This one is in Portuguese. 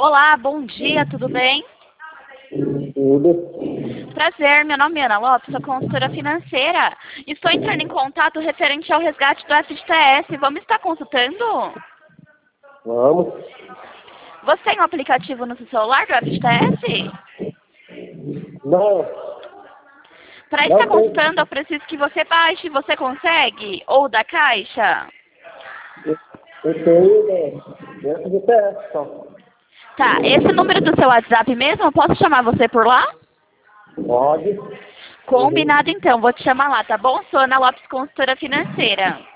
Olá, bom dia, tudo bem? Tudo. Prazer, meu nome é Ana Lopes, sou consultora financeira. Estou entrando em contato referente ao resgate do FGTS. Vamos estar consultando? Vamos. Você tem um aplicativo no seu celular do FGTS? Não, Para estar não tem. consultando, eu preciso que você baixe. Você consegue? Ou da Caixa? Eu tenho dentro do PS só. Tá, esse número do seu WhatsApp mesmo, eu posso chamar você por lá? Pode. Combinado então, vou te chamar lá, tá bom? Sou Ana Lopes, consultora financeira.